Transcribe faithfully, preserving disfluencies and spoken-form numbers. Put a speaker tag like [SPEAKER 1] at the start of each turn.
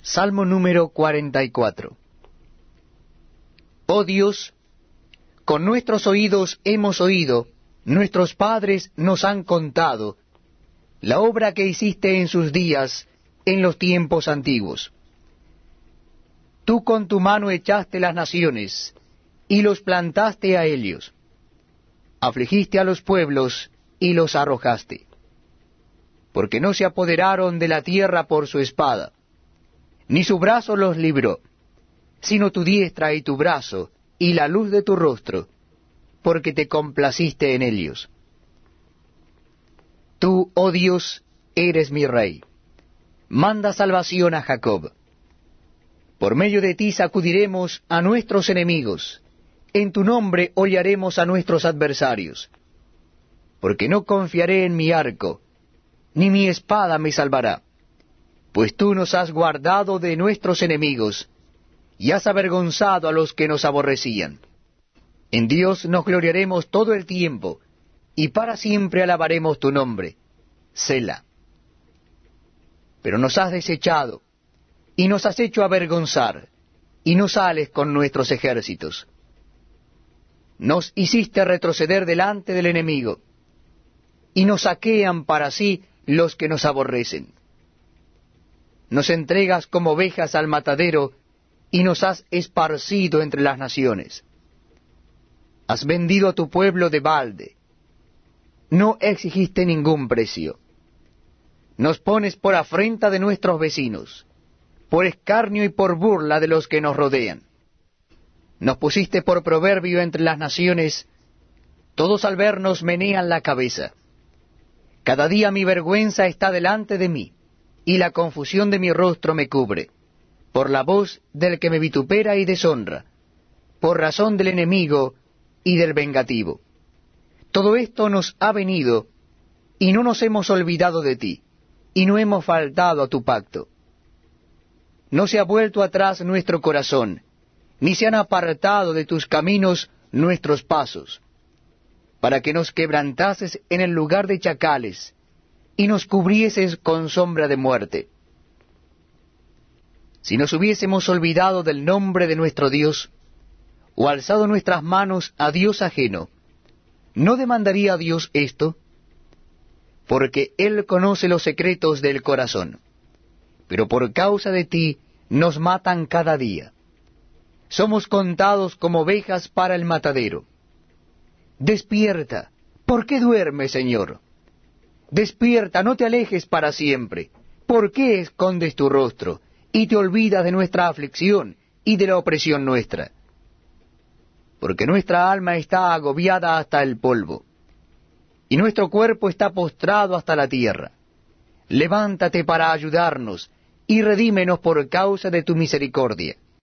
[SPEAKER 1] Salmo número cuarenta y cuatro. Oh Dios, con nuestros oídos hemos oído, nuestros padres nos han contado, la obra que hiciste en sus días, en los tiempos antiguos. Tú con tu mano echaste las naciones, y los plantaste a ellos. Afligiste a los pueblos, y los arrojaste. Porque no se apoderaron de la tierra por su espada, ni su brazo los libró, sino tu diestra y tu brazo, y la luz de tu rostro, porque te complaciste en ellos. Tú, oh Dios, eres mi Rey. Manda salvación a Jacob. Por medio de ti sacudiremos a nuestros enemigos, en tu nombre hollaremos a nuestros adversarios. Porque no confiaré en mi arco, ni mi espada me salvará, pues tú nos has guardado de nuestros enemigos, y has avergonzado a los que nos aborrecían. En Dios nos gloriaremos todo el tiempo, y para siempre alabaremos tu nombre. Selah. Pero nos has desechado, y nos has hecho avergonzar, y no sales con nuestros ejércitos. Nos hiciste retroceder delante del enemigo, y nos saquean para sí los que nos aborrecen. Nos entregas como ovejas al matadero, y nos has esparcido entre las naciones. Has vendido a tu pueblo de balde. No exigiste ningún precio. Nos pones por afrenta de nuestros vecinos, por escarnio y por burla de los que nos rodean. Nos pusiste por proverbio entre las naciones, todos al vernos menean la cabeza. Cada día mi vergüenza está delante de mí, y la confusión de mi rostro me cubre, por la voz del que me vitupera y deshonra, por razón del enemigo y del vengativo. Todo esto nos ha venido, y no nos hemos olvidado de ti, y no hemos faltado a tu pacto. No se ha vuelto atrás nuestro corazón, ni se han apartado de tus caminos nuestros pasos, para que nos quebrantases en el lugar de chacales, y nos cubrieses con sombra de muerte. Si nos hubiésemos olvidado del nombre de nuestro Dios, o alzado nuestras manos a Dios ajeno, ¿no demandaría Dios esto? Porque Él conoce los secretos del corazón. Pero por causa de ti nos matan cada día. Somos contados como ovejas para el matadero. Despierta, ¿por qué duermes, Señor? Despierta, no te alejes para siempre. ¿Por qué escondes tu rostro y te olvidas de nuestra aflicción y de la opresión nuestra? Porque nuestra alma está agobiada hasta el polvo, y nuestro cuerpo está postrado hasta la tierra. Levántate para ayudarnos, y redímenos por causa de tu misericordia.